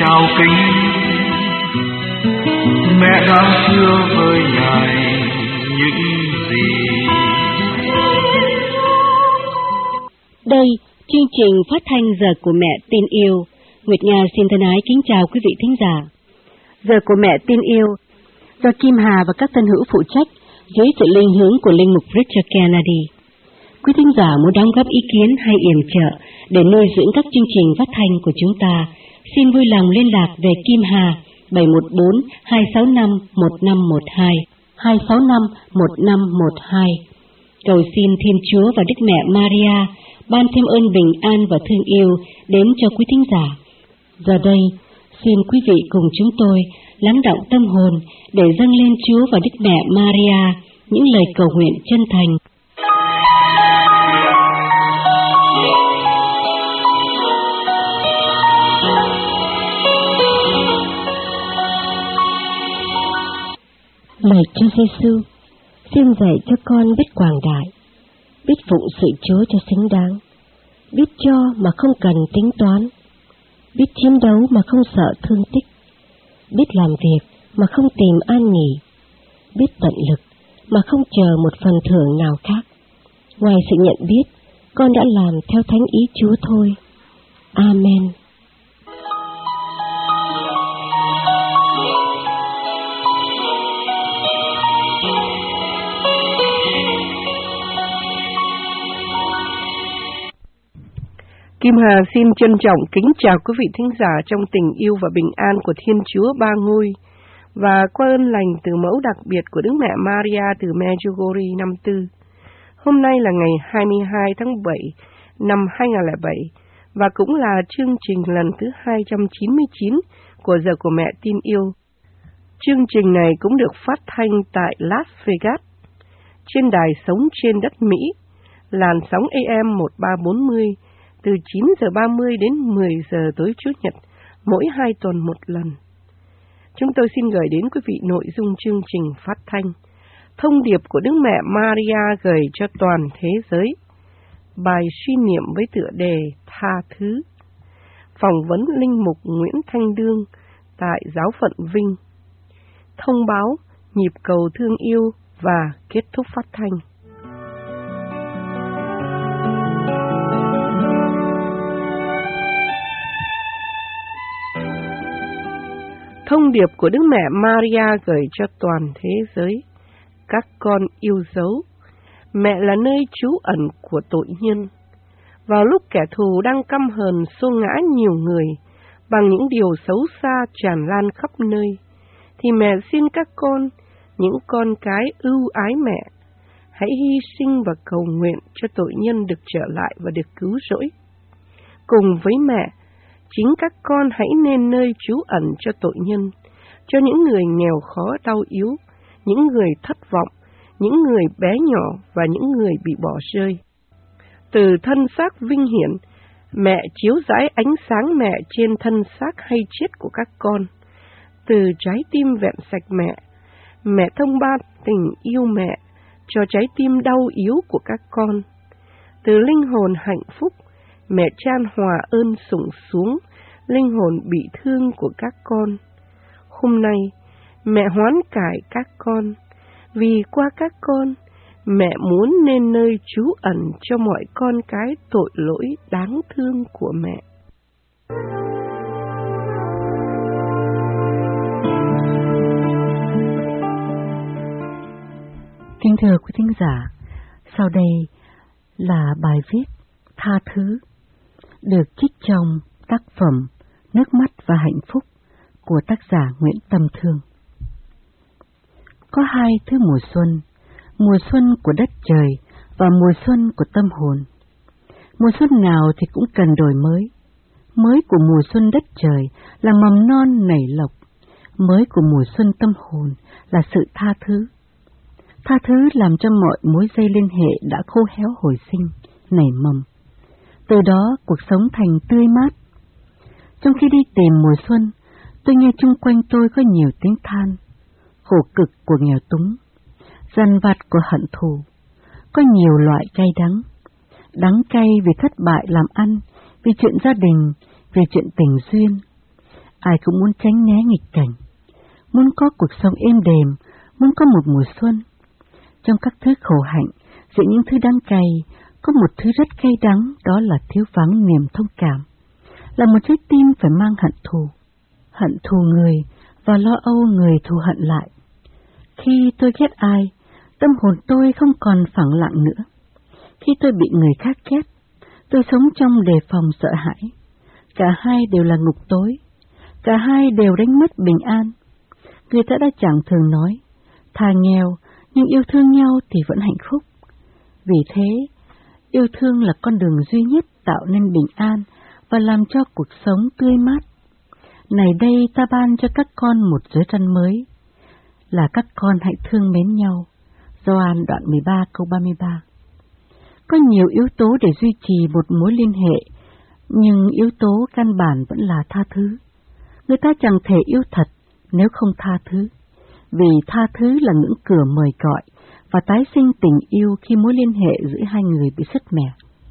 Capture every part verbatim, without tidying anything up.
chào kính, mẹ đã hứa với ngài những gì. Đây, chương trình phát thanh Giờ của Mẹ Tin Yêu. Nguyệt Nga xin thân ái kính chào quý vị thính giả. Giờ của Mẹ Tin Yêu do Kim Hà và các tân hữu phụ trách dưới sự linh hướng của linh mục Richard Kennedy. Quý thính giả muốn đóng góp ý kiến hay yểm trợ để nuôi dưỡng các chương trình phát thanh của chúng ta, xin vui lòng liên lạc về Kim Hà bảy một bốn hai sáu năm một năm một hai, hai sáu năm một năm một hai. Cầu xin Thiên Chúa và Đức Mẹ Maria ban thêm ơn bình an và thương yêu đến cho quý thính giả. Giờ đây, xin quý vị cùng chúng tôi lắng đọng tâm hồn để dâng lên Chúa và Đức Mẹ Maria những lời cầu nguyện chân thành. Lạy Chúa Giêsu, xin dạy cho con biết quảng đại, biết phụng sự Chúa cho xứng đáng, biết cho mà không cần tính toán, biết chiến đấu mà không sợ thương tích, biết làm việc mà không tìm an nghỉ, biết tận lực mà không chờ một phần thưởng nào khác. Ngoài sự nhận biết, con đã làm theo thánh ý Chúa thôi. Amen. Kim Hà xin trân trọng kính chào quý vị thính giả trong tình yêu và bình an của Thiên Chúa Ba Ngôi và qua ơn lành từ mẫu đặc biệt của Đức Mẹ Maria từ Medjugorje năm tư. Hôm nay là ngày hai mươi hai tháng bảy năm hai nghìn không trăm lẻ bảy và cũng là chương trình lần thứ hai trăm chín mươi chín của Giờ của Mẹ Tin Yêu. Chương trình này cũng được phát thanh tại Las Vegas trên đài Sống trên đất Mỹ, làn sóng A M một ba bốn mươi từ chín giờ ba mươi đến mười giờ tối Chủ nhật, mỗi hai tuần một lần. Chúng tôi xin gửi đến quý vị nội dung chương trình phát thanh, thông điệp của Đức Mẹ Maria gửi cho toàn thế giới, bài suy niệm với tựa đề Tha thứ, phỏng vấn linh mục Nguyễn Thanh Đương tại Giáo phận Vinh, thông báo, nhịp cầu thương yêu và kết thúc phát thanh. Thông điệp của Đức Mẹ Maria gửi cho toàn thế giới. Các con yêu dấu, mẹ là nơi trú ẩn của tội nhân. Vào lúc kẻ thù đang căm hờn xô ngã nhiều người bằng những điều xấu xa tràn lan khắp nơi, thì mẹ xin các con, những con cái ưu ái mẹ, hãy hy sinh và cầu nguyện cho tội nhân được trở lại và được cứu rỗi. Cùng với mẹ, chính các con hãy nên nơi trú ẩn cho tội nhân, cho những người nghèo khó đau yếu, những người thất vọng, những người bé nhỏ và những người bị bỏ rơi. Từ thân xác vinh hiển, mẹ chiếu rải ánh sáng mẹ trên thân xác hay chết của các con. Từ trái tim vẹn sạch mẹ, mẹ thông ban tình yêu mẹ cho trái tim đau yếu của các con. Từ linh hồn hạnh phúc, mẹ chan hòa ơn sủng xuống linh hồn bị thương của các con. Hôm nay, mẹ hoán cải các con, vì qua các con, mẹ muốn nên nơi trú ẩn cho mọi con cái tội lỗi đáng thương của mẹ. Kính thưa quý thính giả, sau đây là bài viết Tha thứ, được trích trong tác phẩm Nước mắt và hạnh phúc của tác giả Nguyễn Tâm Thương. Có hai thứ mùa xuân, mùa xuân của đất trời và mùa xuân của tâm hồn. Mùa xuân nào thì cũng cần đổi mới. Mới của mùa xuân đất trời là mầm non nảy lộc, mới của mùa xuân tâm hồn là sự tha thứ. Tha thứ làm cho mọi mối dây liên hệ đã khô héo hồi sinh, nảy mầm. Từ đó cuộc sống thành tươi mát. Trong khi đi tìm mùa xuân, tôi nghe chung quanh tôi có nhiều tiếng than, khổ cực của nghèo túng, dằn vặt của hận thù. Có nhiều loại cay đắng, đắng cay vì thất bại làm ăn, vì chuyện gia đình, vì chuyện tình duyên. Ai cũng muốn tránh né nghịch cảnh, muốn có cuộc sống êm đềm, muốn có một mùa xuân. Trong các thứ khổ hạnh, giữa những thứ đắng cay, có một thứ rất cay đắng, đó là thiếu vắng niềm thông cảm, là một trái tim phải mang hận thù, hận thù người và lo âu người thù hận lại. Khi tôi ghét ai, tâm hồn tôi không còn phẳng lặng nữa. Khi tôi bị người khác ghét, tôi sống trong đề phòng sợ hãi. Cả hai đều là ngục tối, cả hai đều đánh mất bình an. Người ta đã chẳng thường nói, thà nghèo nhưng yêu thương nhau thì vẫn hạnh phúc. Vì thế, yêu thương là con đường duy nhất tạo nên bình an và làm cho cuộc sống tươi mát. Này đây ta ban cho các con một giới răn mới, là các con hãy thương mến nhau. Gioan đoạn mười ba câu ba mươi ba. Có nhiều yếu tố để duy trì một mối liên hệ, nhưng yếu tố căn bản vẫn là tha thứ. Người ta chẳng thể yêu thật nếu không tha thứ, vì tha thứ là ngưỡng cửa mời gọi và tái sinh tình yêu khi mối liên hệ giữa hai người bị sứt mẻ.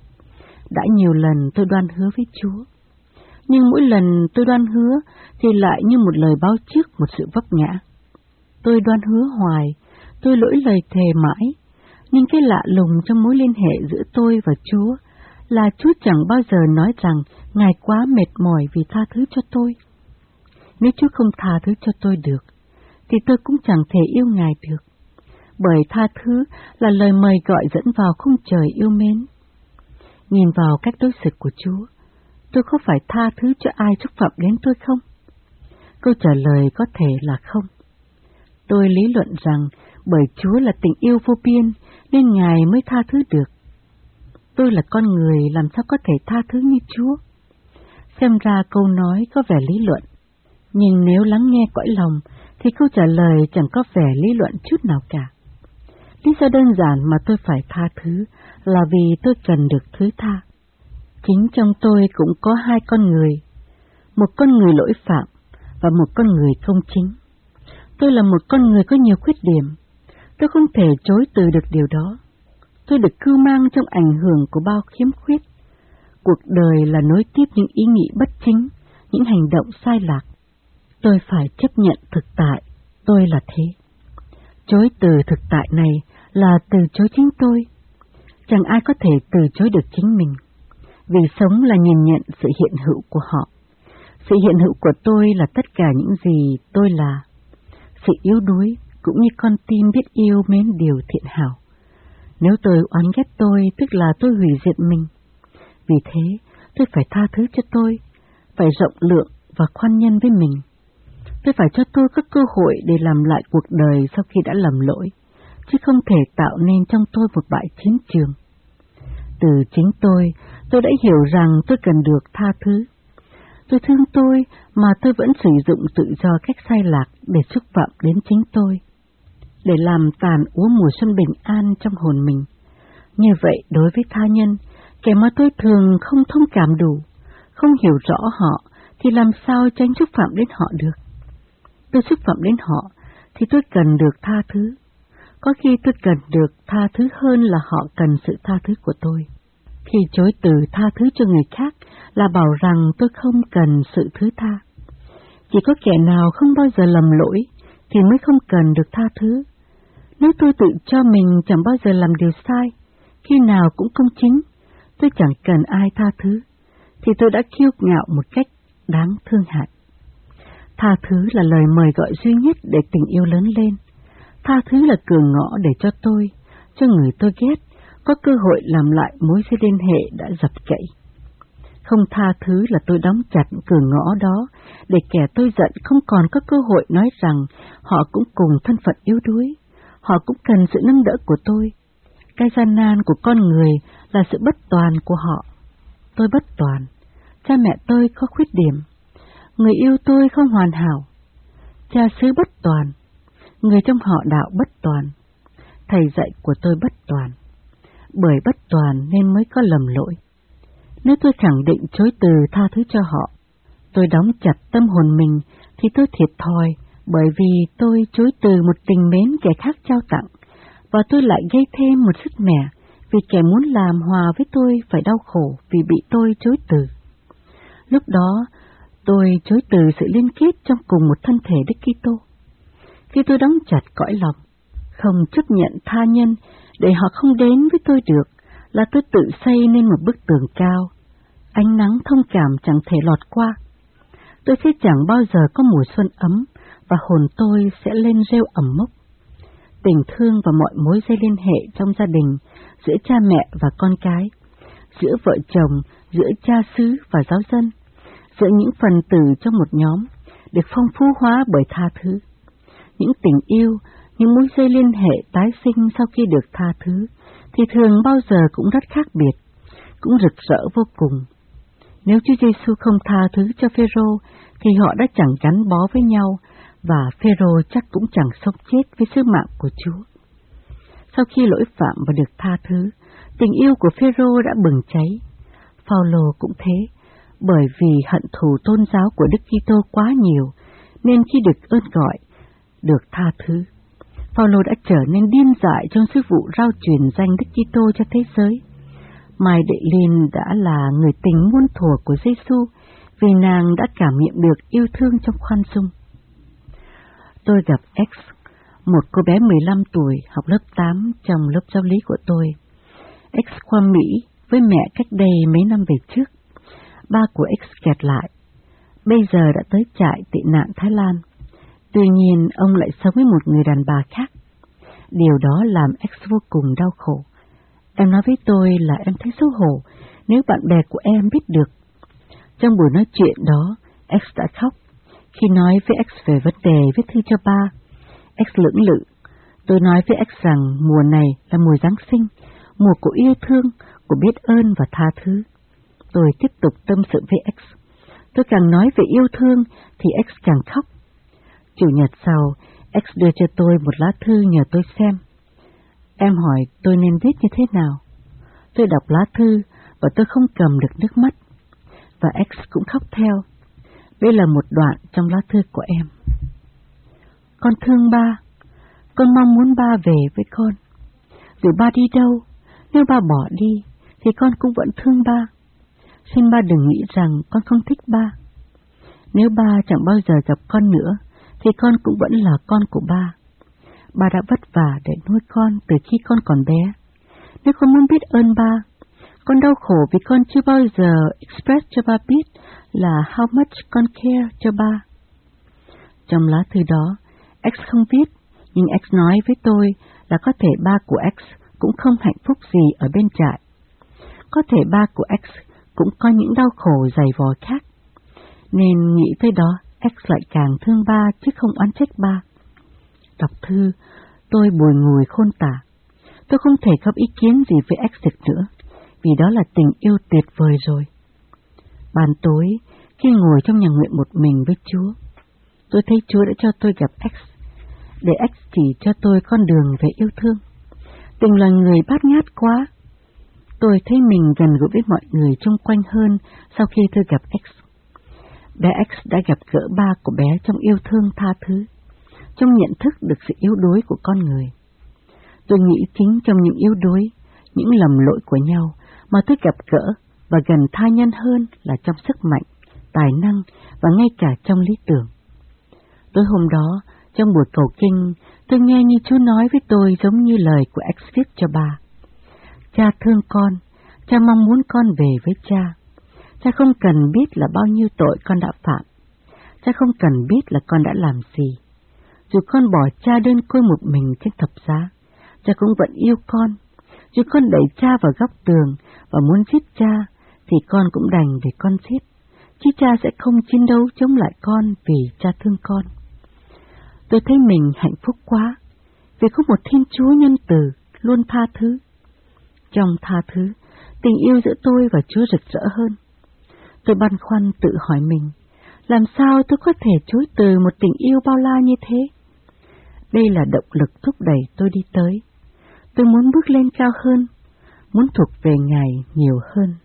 Đã nhiều lần tôi đoan hứa với Chúa, nhưng mỗi lần tôi đoan hứa thì lại như một lời báo trước một sự vấp ngã. Tôi đoan hứa hoài, tôi lỗi lời thề mãi, nhưng cái lạ lùng trong mối liên hệ giữa tôi và Chúa là Chúa chẳng bao giờ nói rằng Ngài quá mệt mỏi vì tha thứ cho tôi. Nếu Chúa không tha thứ cho tôi được, thì tôi cũng chẳng thể yêu Ngài được, bởi tha thứ là lời mời gọi dẫn vào khung trời yêu mến. Nhìn vào cách đối xử của Chúa, tôi có phải tha thứ cho ai xúc phạm đến tôi không? Câu trả lời có thể là không. Tôi lý luận rằng bởi Chúa là tình yêu vô biên nên Ngài mới tha thứ được. Tôi là con người làm sao có thể tha thứ như Chúa? Xem ra câu nói có vẻ lý luận, nhưng nếu lắng nghe cõi lòng thì câu trả lời chẳng có vẻ lý luận chút nào cả. Lý do đơn giản mà tôi phải tha thứ là vì tôi cần được thứ tha. Chính trong tôi cũng có hai con người, một con người lỗi phạm và một con người công chính. Tôi là một con người có nhiều khuyết điểm, tôi không thể chối từ được điều đó. Tôi được cưu mang trong ảnh hưởng của bao khiếm khuyết. Cuộc đời là nối tiếp những ý nghĩ bất chính, những hành động sai lạc. Tôi phải chấp nhận thực tại, tôi là thế. Chối từ thực tại này là từ chối chính tôi. Chẳng ai có thể từ chối được chính mình, vì sống là nhìn nhận sự hiện hữu của họ. Sự hiện hữu của tôi là tất cả những gì tôi là. Sự yếu đuối cũng như con tim biết yêu mến điều thiện hảo. Nếu tôi oán ghét tôi, tức là tôi hủy diệt mình. Vì thế, tôi phải tha thứ cho tôi, phải rộng lượng và khoan nhân với mình. Tôi phải cho tôi có cơ hội để làm lại cuộc đời sau khi đã lầm lỗi, chứ không thể tạo nên trong tôi một bãi chiến trường. Từ chính tôi, tôi đã hiểu rằng tôi cần được tha thứ. Tôi thương tôi mà tôi vẫn sử dụng tự do cách sai lạc để xúc phạm đến chính tôi, để làm tàn úa mùa xuân bình an trong hồn mình. Như vậy đối với tha nhân, kẻ mà tôi thường không thông cảm đủ, không hiểu rõ họ, thì làm sao tránh xúc phạm đến họ được? Tôi xúc phạm đến họ, thì tôi cần được tha thứ. Có khi tôi cần được tha thứ hơn là họ cần sự tha thứ của tôi. Khi chối từ tha thứ cho người khác là bảo rằng tôi không cần sự thứ tha. Chỉ có kẻ nào không bao giờ lầm lỗi thì mới không cần được tha thứ. Nếu tôi tự cho mình chẳng bao giờ làm điều sai, khi nào cũng công chính, tôi chẳng cần ai tha thứ, thì tôi đã kiêu ngạo một cách đáng thương hại. Tha thứ là lời mời gọi duy nhất để tình yêu lớn lên. Tha thứ là cửa ngõ để cho tôi, cho người tôi ghét, có cơ hội làm lại mối dây liên hệ đã dập gãy. Không tha thứ là tôi đóng chặt cửa ngõ đó, để kẻ tôi giận không còn có cơ hội nói rằng họ cũng cùng thân phận yếu đuối, họ cũng cần sự nâng đỡ của tôi. Cái gian nan của con người là sự bất toàn của họ. Tôi bất toàn, cha mẹ tôi có khuyết điểm, người yêu tôi không hoàn hảo, cha xứ bất toàn, người trong họ đạo bất toàn, thầy dạy của tôi bất toàn. Bởi bất toàn nên mới có lầm lỗi. Nếu tôi khẳng định chối từ tha thứ cho họ, tôi đóng chặt tâm hồn mình thì tôi thiệt thòi, bởi vì tôi chối từ một tình mến kẻ khác trao tặng, và tôi lại gây thêm một sứt mẻ vì kẻ muốn làm hòa với tôi phải đau khổ vì bị tôi chối từ. Lúc đó, Tôi chối từ sự liên kết trong cùng một thân thể Đức Kitô. Khi tôi đóng chặt cõi lòng, không chấp nhận tha nhân để họ không đến với tôi được, là tôi tự xây nên một bức tường cao. Ánh nắng thông cảm chẳng thể lọt qua. Tôi sẽ chẳng bao giờ có mùa xuân ấm, và hồn tôi sẽ lên rêu ẩm mốc. Tình thương và mọi mối dây liên hệ trong gia đình, giữa cha mẹ và con cái, giữa vợ chồng, giữa cha xứ và giáo dân, giữa những phần tử trong một nhóm, được phong phú hóa bởi tha thứ. Những tình yêu, những mối dây liên hệ tái sinh sau khi được tha thứ, thì thường bao giờ cũng rất khác biệt, cũng rực rỡ vô cùng. Nếu Chúa Giêsu không tha thứ cho Phêrô, thì họ đã chẳng gắn bó với nhau, và Phêrô chắc cũng chẳng sống chết với sứ mạng của Chúa. Sau khi lỗi phạm và được tha thứ, tình yêu của Phêrô đã bừng cháy. Phao-lô cũng thế, bởi vì hận thù tôn giáo của Đức Kitô quá nhiều, nên khi được ơn gọi, được tha thứ, Phao-lô đã trở nên điên dại trong sứ vụ rao truyền danh Đức Kitô cho thế giới. Mai Đệ Linh đã là người tình muôn thuở của Giêsu, vì nàng đã cảm nghiệm được yêu thương trong khoan dung. Tôi gặp X, một cô bé mười lăm tuổi, học lớp tám trong lớp giáo lý của tôi. X qua Mỹ với mẹ cách đây mấy năm về trước. Ba của X kẹt lại, bây giờ đã tới trại tị nạn Thái Lan. Tuy nhiên, ông lại sống với một người đàn bà khác. Điều đó làm X vô cùng đau khổ. Em nói với tôi là em thấy xấu hổ nếu bạn bè của em biết được. Trong buổi nói chuyện đó, X đã khóc. Khi nói với X về vấn đề viết thư cho ba, X lưỡng lự. Tôi nói với X rằng mùa này là mùa Giáng sinh, mùa của yêu thương, của biết ơn và tha thứ. Tôi tiếp tục tâm sự với X. Tôi càng nói về yêu thương thì X càng khóc. Chủ nhật sau, X đưa cho tôi một lá thư nhờ tôi xem. Em hỏi tôi nên viết như thế nào. Tôi đọc lá thư và tôi không cầm được nước mắt. Và X cũng khóc theo. Đây là một đoạn trong lá thư của em. Con thương ba. Con mong muốn ba về với con. Dù ba đi đâu, nếu ba bỏ đi, thì con cũng vẫn thương ba. Xin ba đừng nghĩ rằng con không thích ba. Nếu ba chẳng bao giờ gặp con nữa, thì con cũng vẫn là con của ba. Ba đã vất vả để nuôi con từ khi con còn bé. Nếu con muốn biết ơn ba, con đau khổ vì con chưa bao giờ express cho ba biết là how much con care cho ba. Trong lá thư đó, X không viết, nhưng X nói với tôi là có thể ba của X cũng không hạnh phúc gì ở bên trại. Có thể ba của X cũng có những đau khổ dày vò khác. Nên nghĩ tới đó, X lại càng thương ba chứ không oán trách ba. Đọc thư, tôi bùi ngùi khôn tả. Tôi không thể góp ý kiến gì với X được nữa, vì đó là tình yêu tuyệt vời rồi. Ban tối, khi ngồi trong nhà nguyện một mình với Chúa, tôi thấy Chúa đã cho tôi gặp X, để X chỉ cho tôi con đường về yêu thương. Tình là người bát ngát quá. Tôi thấy mình gần gũi với mọi người xung quanh hơn sau khi tôi gặp X. Bé X đã gặp gỡ ba của bé trong yêu thương tha thứ, trong nhận thức được sự yếu đuối của con người. Tôi nghĩ chính trong những yếu đuối, những lầm lỗi của nhau mà tôi gặp gỡ và gần tha nhân hơn là trong sức mạnh, tài năng và ngay cả trong lý tưởng. Tối hôm đó, trong buổi cầu kinh, tôi nghe như Chúa nói với tôi giống như lời của X viết cho ba. Cha thương con, cha mong muốn con về với cha. Cha không cần biết là bao nhiêu tội con đã phạm. Cha không cần biết là con đã làm gì. Dù con bỏ cha đơn côi một mình trên thập giá, cha cũng vẫn yêu con. Dù con đẩy cha vào góc tường và muốn giết cha, thì con cũng đành để con giết. Chứ cha sẽ không chiến đấu chống lại con vì cha thương con. Tôi thấy mình hạnh phúc quá, vì có một Thiên Chúa nhân từ, luôn tha thứ. Trong tha thứ, tình yêu giữa tôi và Chúa rực rỡ hơn. Tôi băn khoăn tự hỏi mình, làm sao tôi có thể chối từ một tình yêu bao la như thế? Đây là động lực thúc đẩy tôi đi tới. Tôi muốn bước lên cao hơn, muốn thuộc về Ngài nhiều hơn.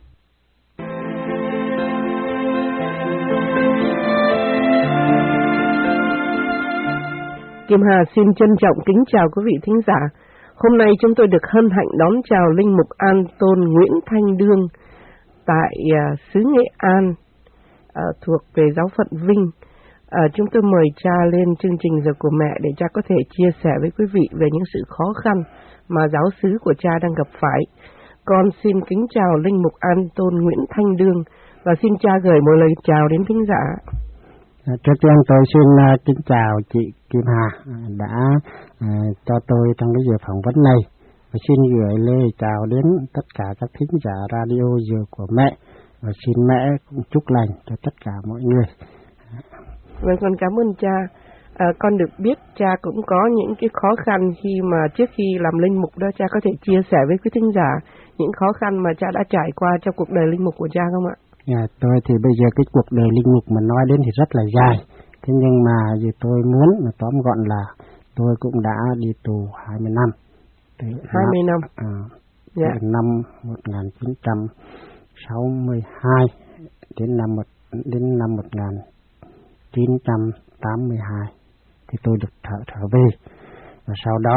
Kim Hà xin trân trọng kính chào quý vị thính giả. Hôm nay chúng tôi được hân hạnh đón chào Linh Mục An Tôn Nguyễn Thanh Đương tại uh, xứ Nghệ An. uh, thuộc về giáo phận Vinh. Uh, chúng tôi mời cha lên chương trình Giờ của Mẹ để cha có thể chia sẻ với quý vị về những sự khó khăn mà giáo xứ của cha đang gặp phải. Con xin kính chào Linh Mục An Tôn Nguyễn Thanh Đương và xin cha gửi một lời chào đến thính giả. Trước tiên tôi xin uh, kính chào chị Kim Hà đã uh, cho tôi trong cái giờ phỏng vấn này. Và xin gửi lời chào đến tất cả các thính giả radio Giờ của Mẹ và xin mẹ cũng chúc lành cho tất cả mọi người. Vâng, con cảm ơn cha. À, con được biết cha cũng có những cái khó khăn khi mà trước khi làm linh mục đó, cha có thể chia sẻ với quý thính giả những khó khăn mà cha đã trải qua trong cuộc đời linh mục của cha không ạ? À, tôi thì bây giờ cái cuộc đời linh mục mà nói đến thì rất là dài. Thế nhưng mà giờ tôi muốn là tóm gọn là tôi cũng đã đi tù hai mươi năm. hai mươi năm. À, dạ. Năm một nghìn chín trăm sáu mươi hai đến năm một đến năm một nghìn chín trăm tám mươi hai thì tôi được trở trở về. Và sau đó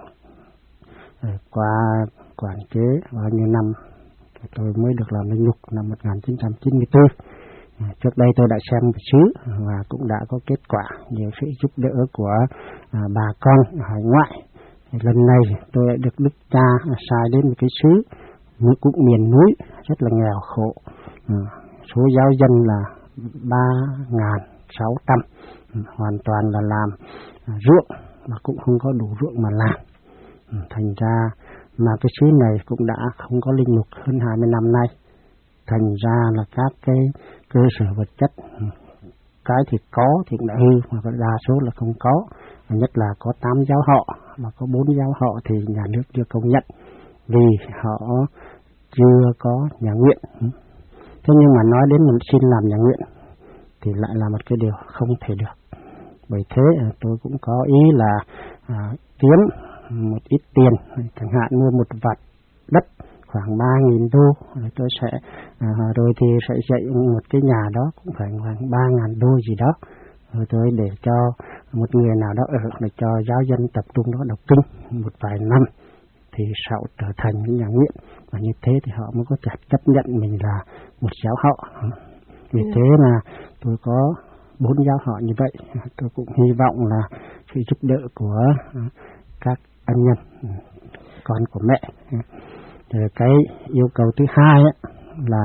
qua quản chế bao nhiêu năm tôi mới được làm linh mục năm một nghìn chín trăm chín mươi tư. Trước đây tôi đã xem một xứ và cũng đã có kết quả nhờ sự giúp đỡ của à, bà con ở hải ngoại. Lần này tôi đã được Đức Cha sai đến một cái xứ cũng miền núi rất là nghèo khổ. À, số giáo dân là ba nghìn sáu trăm, hoàn toàn là làm à, ruộng mà cũng không có đủ ruộng mà làm. À, thành ra mà cái xứ này cũng đã không có linh mục hơn hai mươi năm nay. Thành ra là các cái cơ sở vật chất, cái thì có thì cũng đã hư, mà đa số là không có. Và nhất là có tám giáo họ, mà có bốn giáo họ thì nhà nước chưa công nhận vì họ chưa có nhà nguyện. Thế nhưng mà nói đến mình xin làm nhà nguyện thì lại là một cái điều không thể được. Bởi thế tôi cũng có ý là à, kiếm một ít tiền, chẳng hạn mua một vạt đất khoảng ba nghìn đô, rồi tôi sẽ à, rồi thì sẽ dạy một cái nhà đó cũng phải khoảng ba nghìn đô gì đó, rồi tôi để cho một người nào đó ở để cho giáo dân tập trung đó đọc kinh một vài năm thì sau trở thành những nhà nguyện, và như thế thì họ mới có thể chấp nhận mình là một giáo họ. Vì thế là tôi có bốn giáo họ như vậy. Tôi cũng hy vọng là sự giúp đỡ của các ân nhân con của mẹ. Rồi cái yêu cầu thứ hai ấy, là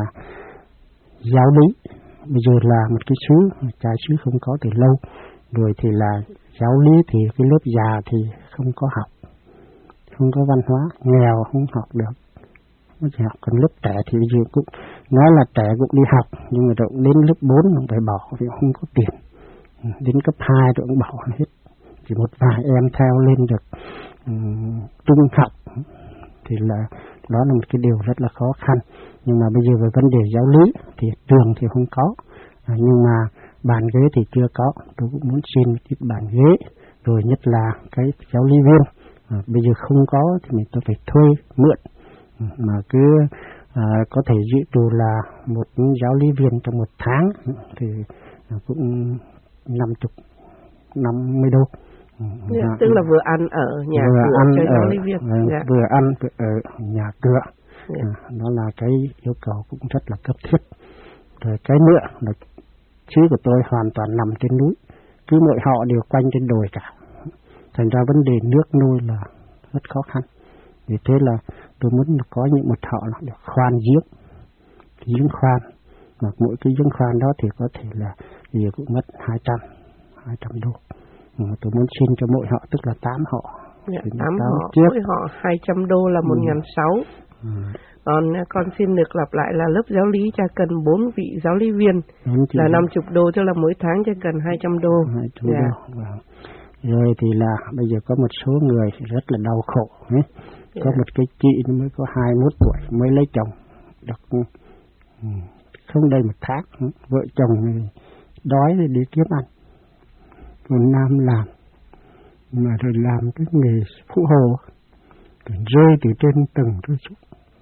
giáo lý. Bây giờ là một cái xứ, trái xứ không có từ lâu. Rồi thì là giáo lý thì cái lớp già thì không có học, không có văn hóa, nghèo không học được, không chỉ học. Còn lớp trẻ thì bây giờ cũng nói là trẻ cũng đi học, nhưng mà rồi đến lớp bốn cũng phải bỏ vì không có tiền. Đến cấp hai rồi cũng bỏ hết, chỉ một vài em theo lên được um, trung học thì là đó là một cái điều rất là khó khăn. Nhưng mà bây giờ về vấn đề giáo lý thì trường thì không có, à, nhưng mà bàn ghế thì chưa có. Tôi cũng muốn xin một chiếc bàn ghế, rồi nhất là cái giáo lý viên. À, bây giờ không có thì mình tôi phải thuê mượn, à, mà cứ à, có thể dự trù là một giáo lý viên trong một tháng thì à, cũng năm chục năm mươi đô. Yeah, à, tức là vừa ăn ở nhà vừa cửa ăn cho ở, giáo lý viên. Uh, yeah. Vừa ăn vừa ở nhà cửa. Yeah. À, đó là cái yêu cầu cũng rất là cấp thiết. Rồi cái nữa là xứ của tôi hoàn toàn nằm trên núi, cứ mọi họ đều quanh trên đồi cả. Thành ra vấn đề nước nuôi là rất khó khăn. Vì thế là tôi muốn có những một họ là được khoan giếng, giếng khoan, mà mỗi cái giếng khoan đó thì có thể là giờ cũng mất hai trăm, hai trăm đô. Ừ, tôi muốn xin cho mỗi họ, tức là tám họ. Dạ, tám họ, trước. Mỗi họ hai trăm đô là một nghìn sáu. Ừ. Còn con xin được lặp lại là lớp giáo lý cha cần bốn vị giáo lý viên là năm mươi đô, tức là mỗi tháng cha cần hai trăm đô. hai trăm dạ. đô. Wow. Rồi thì là bây giờ có một số người rất là đau khổ. Ấy. Dạ. Có một cái chị mới có hai mươi mốt tuổi mới lấy chồng, được không đầy một tháng, vợ chồng đói thì đi kiếm ăn. Còn nam làm, mà rồi làm cái nghề phụ hồ, rồi rơi từ trên tầng rơi xuống,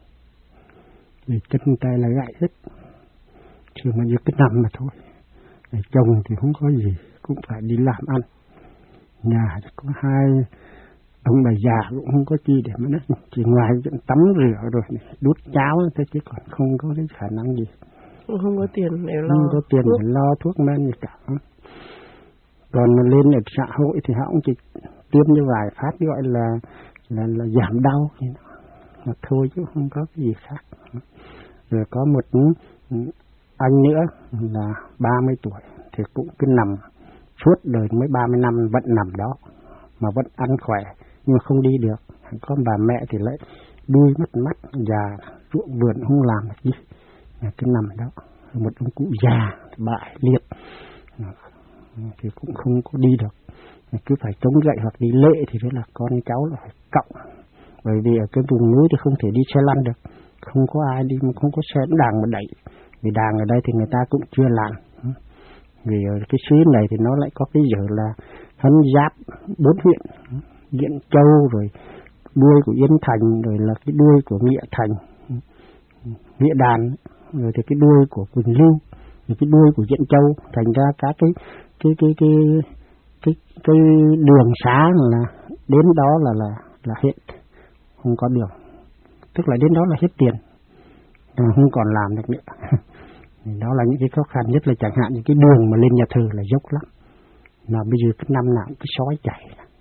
thì chân tay là gãy hết, chỉ mà như cái nằm mà thôi. Rồi chồng thì không có gì, cũng phải đi làm ăn. Nhà có hai ông bà già cũng không có chi để mà nó chỉ ngoài chuyện tắm rửa rồi đút cháo thôi, chứ còn không có cái khả năng gì. Không có tiền để lo. Không có tiền thuốc. để lo thuốc men gì cả. Còn mà lên ở xã hội thì họ cũng chỉ tiêm như vài phát gọi là là là giảm đau mà thôi chứ không có cái gì khác. Rồi có một anh nữa là ba mươi tuổi thì cũng cứ nằm suốt đời mới ba mươi năm vẫn nằm đó mà vẫn ăn khỏe nhưng không đi được. Có bà mẹ thì lại đuôi mất mắt già ruộng vườn không làm được gì, cứ nằm đó. Một ông cụ già bại liệt thì cũng không có đi được, cứ phải chống gậy hoặc đi lễ thì rất là con cháu là phải cộng, bởi vì ở cái vùng núi thì không thể đi xe lăn được, không có ai đi mà không có xe đàng mà đẩy, vì đàng ở đây thì người ta cũng chưa làm, vì ở cái xứ này thì nó lại có cái giờ là hắn giáp bốn huyện, Diễn Châu rồi đuôi của Yên Thành rồi là cái đuôi của Nghĩa Thành, Nghĩa Đàn rồi thì cái đuôi của Quỳnh Lưu rồi cái đuôi của Diễn Châu, thành ra cả cái cái cái cái cái cái đường xá là đến đó là là là hết, không có đường, tức là đến đó là hết tiền, không còn làm được nữa. Đó là những cái khó khăn nhất, là chẳng hạn những cái đường mà lên nhà thờ là dốc lắm, mà bây giờ cái năm nào cũng cái sói chảy,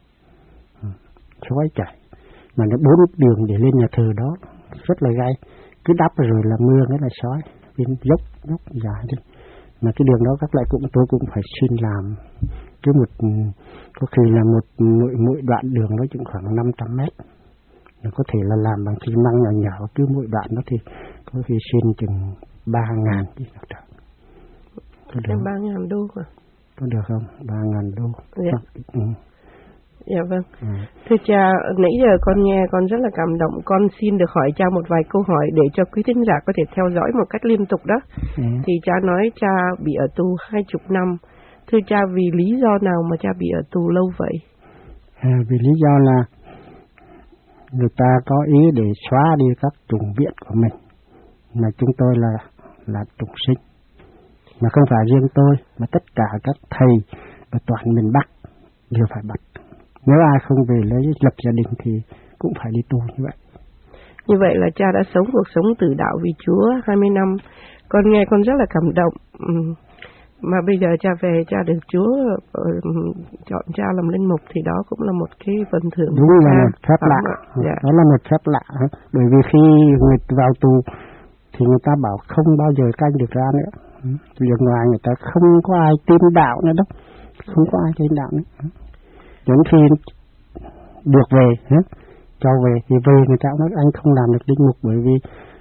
sói chảy, mà nó bốn đường để lên nhà thờ đó rất là gai, cứ đắp rồi là mưa cái là sói, bên dốc dốc dài đi, mà cái đường đó các lại cũng tôi cũng phải xin làm, cứ một có khi là một mỗi mỗi đoạn đường nó chừng khoảng năm trăm mét, nó có thể là làm bằng xi măng nhỏ nhỏ, cứ mỗi đoạn nó thì có khi xin chừng ba ngàn đi được được. Có ba ngàn đô mà. Có được không? Ba ngàn đô. Dạ. Ừ. Dạ vâng. Ừ. Thưa cha, nãy giờ con nghe con rất là cảm động, con xin được hỏi cha một vài câu hỏi để cho quý thính giả có thể theo dõi một cách liên tục đó. Ừ. Thì cha nói cha bị ở tù hai chục năm. Thưa cha, vì lý do nào mà cha bị ở tù lâu vậy? À, vì lý do là người ta có ý để xóa đi các chủng viện của mình, mà chúng tôi là là chủng sinh, mà không phải riêng tôi mà tất cả các thầy ở toàn miền Bắc đều phải bắt. Nếu ai không về lấy lập gia đình thì cũng phải đi tù như vậy. Như vậy là cha đã sống cuộc sống tử đạo vì Chúa hai mươi năm. Con nghe con rất là cảm động. Mà bây giờ cha về, cha được Chúa chọn cha làm linh mục thì đó cũng là một cái phần thưởng. Đúng là một phép lạ. Dạ. Đó là một phép lạ. Bởi vì khi người vào tù thì người ta bảo không bao giờ canh được ra nữa. Vì ở ngoài người ta không có ai tin đạo nữa đâu. Không có ai tin đạo nữa. Đến khi được về, cho về thì về người ta nói anh không làm được linh mục, bởi vì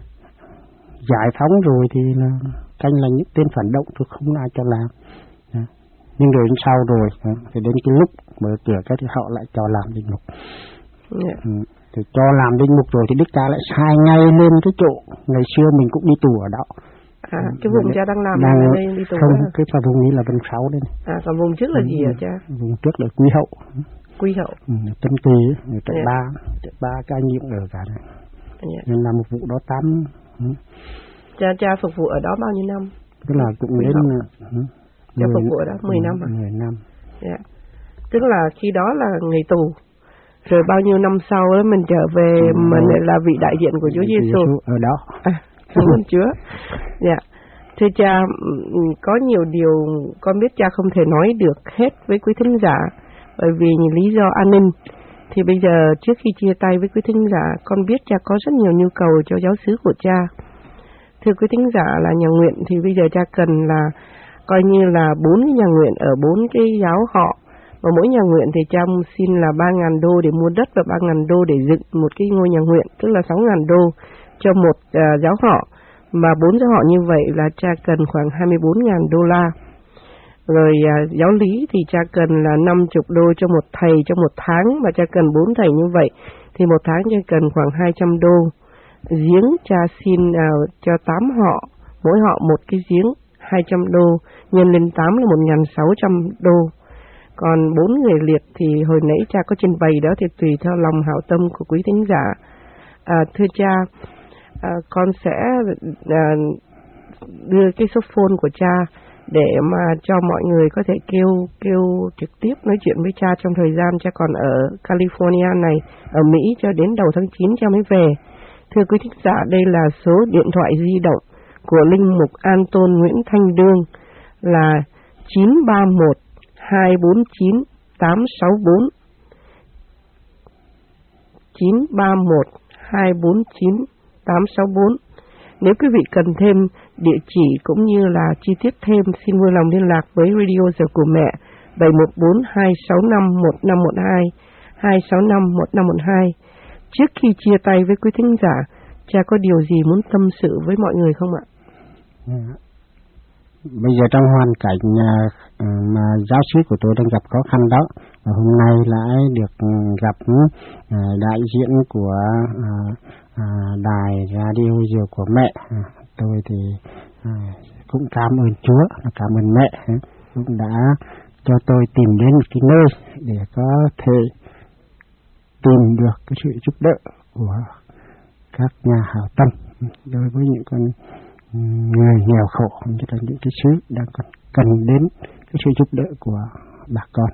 giải phóng rồi thì là canh là những tên phản động tôi không ai cho làm. Nhưng rồi đến sau rồi thì đến cái lúc mở cửa cái thì họ lại cho làm linh mục. Yeah. Ừ. Thì cho làm linh mục rồi thì Đức Cha lại sai ngay lên cái chỗ ngày xưa mình cũng đi tù ở đó. À, cái vùng cha đang làm đang, ở đây đi tù không, đó. Cái phần vùngนี้là bên sáu đây này. À, còn vùng trước là ừ, gì hả cha? Vùng trước là Quý Hậu. Quý Hậu. Ừ, Tân Kỳ, trại yeah. ba, trại ba cái anh nhiệm ở cả này. Yeah. Nên là một vụ đó tám. Ừ. Cha cha phục vụ ở đó bao nhiêu năm? Tức là cũng Quý đến ừ, cha phục vụ ở đó mười năm à? mười năm. Yeah. Tức là khi đó là người tù. Rồi bao nhiêu năm sau đó mình trở về ừ, mình lại là vị đại diện của Chúa Giêsu ở đó. À, cảm ơn Chúa. Dạ. Yeah. Thưa cha, có nhiều điều con biết cha không thể nói được hết với quý thính giả bởi vì lý do an ninh. Thì bây giờ trước khi chia tay với quý thính giả, con biết cha có rất nhiều nhu cầu cho giáo xứ của cha. Thưa quý thính giả là nhà nguyện thì bây giờ cha cần là coi như là bốn cái nhà nguyện ở bốn cái giáo họ. Và mỗi nhà nguyện thì cha xin là ba ngàn đô để mua đất và ba ngàn đô để dựng một cái ngôi nhà nguyện, tức là sáu ngàn đô cho một uh, giáo họ. Mà bốn giáo họ như vậy là cha cần khoảng hai mươi bốn ngàn đô la. Rồi à, giáo lý thì cha cần là năm mươi đô cho một thầy trong một tháng, và cha cần bốn thầy như vậy thì một tháng cha cần khoảng hai trăm đô. Giếng cha xin à, cho tám họ, mỗi họ một cái giếng hai trăm đô, nhân lên tám là một nghìn sáu trăm đô. Còn bốn người liệt thì hồi nãy cha có trình bày đó thì tùy theo lòng hảo tâm của quý thính giả. À, thưa cha, À, con sẽ à, đưa cái số phone của cha để mà cho mọi người có thể kêu kêu trực tiếp nói chuyện với cha trong thời gian cha còn ở California này, ở Mỹ cho đến đầu tháng chín cha mới về. Thưa quý thính giả, đây là số điện thoại di động của linh mục An Tôn Nguyễn Thanh Đương là chín ba một hai bốn chín tám sáu bốn, chín ba một hai bốn chín tám sáu bốn. Nếu quý vị cần thêm địa chỉ cũng như là chi tiết thêm, xin vui lòng liên lạc với Radio Giờ của Mẹ bảy một bốn hai sáu năm một năm một hai, hai sáu năm một năm một hai. Trước khi chia tay với quý thính giả, cha có điều gì muốn tâm sự với mọi người không ạ? Bây giờ trong hoàn cảnh mà giáo xứ của tôi đang gặp khó khăn đó, và hôm nay lại được gặp đại diện của đài Radio Giờ của Mẹ, tôi thì cũng cảm ơn Chúa, cảm ơn mẹ cũng đã cho tôi tìm đến một cái nơi để có thể tìm được cái sự giúp đỡ của các nhà hảo tâm đối với những con người nghèo khổ, nhất là những cái xứ đang còn cần đến cái sự giúp đỡ của bà con.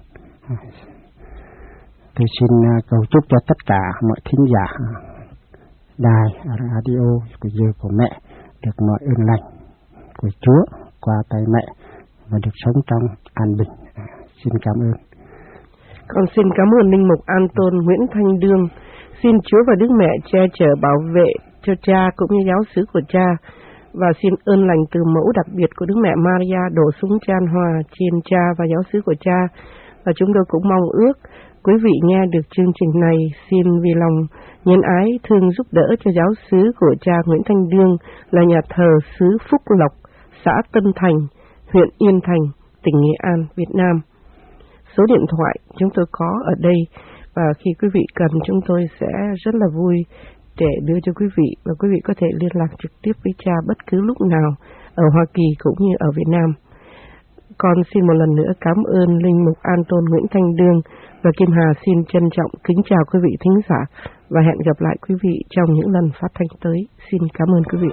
Tôi xin cầu chúc cho tất cả mọi thính giả đài radio của Giờ của Mẹ được mọi ơn lành của Chúa qua tay mẹ và được sống trong an bình. Xin cảm ơn. Con xin cảm ơn linh mục An Tôn Nguyễn Thanh Đương. Xin Chúa và Đức Mẹ che chở bảo vệ cho cha cũng như giáo xứ của cha, và xin ơn lành từ mẫu đặc biệt của Đức Mẹ Maria đổ xuống chan hòa trên cha và giáo xứ của cha. Và chúng tôi cũng mong ước quý vị nghe được chương trình này, xin vì lòng nhân ái thương giúp đỡ cho giáo xứ của cha Nguyễn Thanh Đương là nhà thờ xứ Phúc Lộc, xã Tân Thành, huyện Yên Thành, tỉnh Nghệ An, Việt Nam. Số điện thoại chúng tôi có ở đây, và khi quý vị cần chúng tôi sẽ rất là vui để đưa cho quý vị, và quý vị có thể liên lạc trực tiếp với cha bất cứ lúc nào ở Hoa Kỳ cũng như ở Việt Nam. Con xin một lần nữa cảm ơn linh mục An Tôn Nguyễn Thanh Đương, và Kim Hà xin trân trọng kính chào quý vị thính giả và hẹn gặp lại quý vị trong những lần phát thanh tới. Xin cảm ơn quý vị.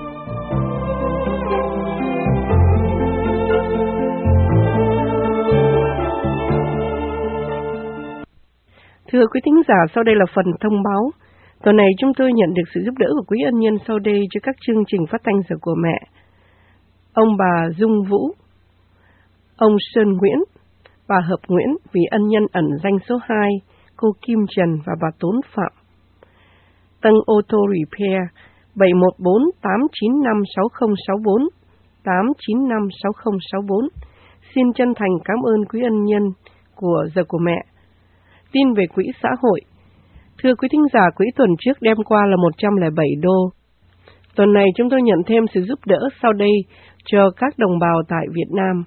Thưa quý thính giả, sau đây là phần thông báo. Tuần này chúng tôi nhận được sự giúp đỡ của quý ân nhân sau đây cho các chương trình phát thanh Giờ của Mẹ. Ông bà Dung Vũ, ông Sơn Nguyễn, bà Hợp Nguyễn vì ân nhân ẩn danh số hai, cô Kim Trần và bà Tốn Phạm. Tân Auto Repair bảy một bốn tám chín năm sáu không sáu bốn, tám chín năm sáu không sáu bốn. Xin chân thành cảm ơn quý ân nhân của Giờ của Mẹ. Tin về quỹ xã hội. Thưa quý thính giả, quỹ tuần trước đem qua là một trăm lẻ bảy đô. Tuần này chúng tôi nhận thêm sự giúp đỡ sau đây cho các đồng bào tại Việt Nam.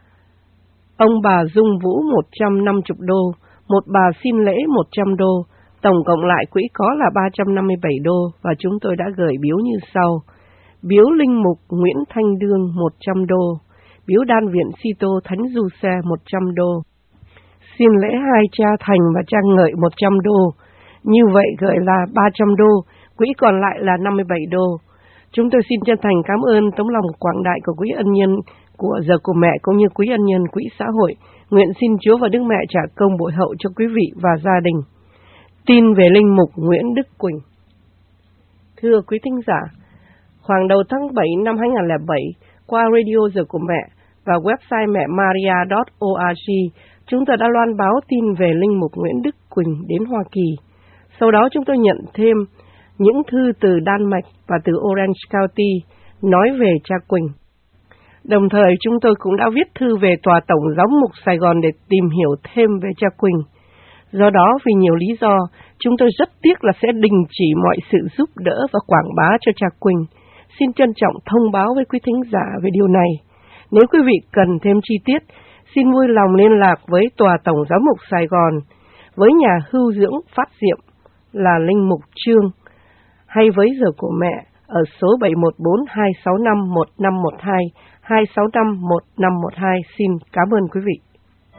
Ông bà Dung Vũ một trăm năm mươi đô, một bà xin lễ một trăm đô, tổng cộng lại quỹ có là ba trăm năm mươi bảy đô, và chúng tôi đã gửi biếu như sau. Biếu linh mục Nguyễn Thanh Đương một trăm đô, biếu đan viện Sito Thánh Du Xe một trăm đô, xin lễ hai cha Thành và cha Ngợi một trăm đô. Như vậy gửi là ba trăm đô, quỹ còn lại là năm mươi bảy đô. Chúng tôi xin chân thành cảm ơn tấm lòng quảng đại của quý ân nhân của Giờ của Mẹ cũng như quý ân nhân quỹ xã hội. Nguyện xin Chúa và Đức Mẹ trả công bội hậu cho quý vị và gia đình. Tin về linh mục Nguyễn Đức Quỳnh. Thưa quý thính giả, khoảng đầu tháng bảy năm hai nghìn không trăm lẻ bảy, qua Radio Giờ của Mẹ và website mẹ maria chấm org, chúng tôi đã loan báo tin về linh mục Nguyễn Đức Quỳnh đến Hoa Kỳ. Sau đó chúng tôi nhận thêm những thư từ Đan Mạch và từ Orange County nói về cha Quỳnh. Đồng thời chúng tôi cũng đã viết thư về Tòa Tổng Giám mục Sài Gòn để tìm hiểu thêm về cha Quỳnh. Do đó, vì nhiều lý do, chúng tôi rất tiếc là sẽ đình chỉ mọi sự giúp đỡ và quảng bá cho cha Quỳnh. Xin trân trọng thông báo với quý thính giả về điều này. Nếu quý vị cần thêm chi tiết, xin vui lòng liên lạc với Tòa Tổng Giám mục Sài Gòn, với nhà hưu dưỡng Phát Diệm là linh mục Trương, hay với Giờ của Mẹ ở số bảy một bốn hai sáu năm một năm một hai, hai sáu năm một năm một hai. Xin cảm ơn quý vị.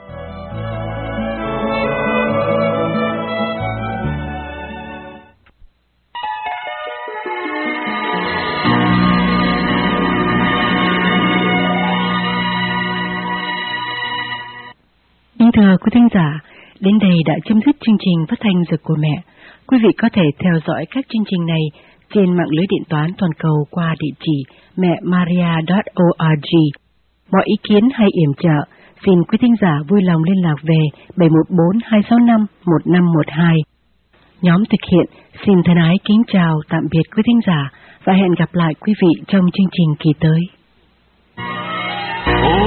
Kính thưa quý thính giả, đến đây đã chấm dứt chương trình phát thanh Giờ của Mẹ. Quý vị có thể theo dõi các chương trình này trên mạng lưới điện toán toàn cầu qua địa chỉ mẹ maria chấm org. Mọi ý kiến hay yểm trợ, xin quý thính giả vui lòng liên lạc về bảy một bốn hai sáu năm một năm một hai. Nhóm thực hiện xin thân ái kính chào tạm biệt quý thính giả và hẹn gặp lại quý vị trong chương trình kỳ tới.